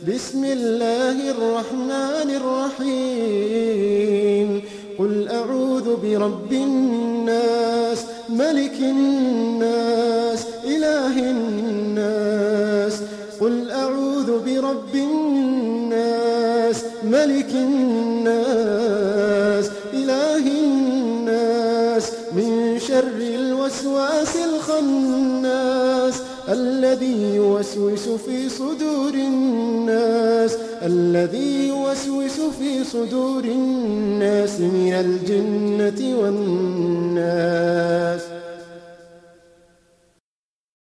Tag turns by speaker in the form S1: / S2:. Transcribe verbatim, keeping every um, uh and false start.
S1: بسم الله الرحمن الرحيم قل أعوذ برب الناس ملك الناس إله الناس قل أعوذ برب الناس ملك الناس إله الناس من شر الوسواس الخناس الذي يوسوس في صدور الناس الذي يوسوس في صدور الناس من الجنة والناس.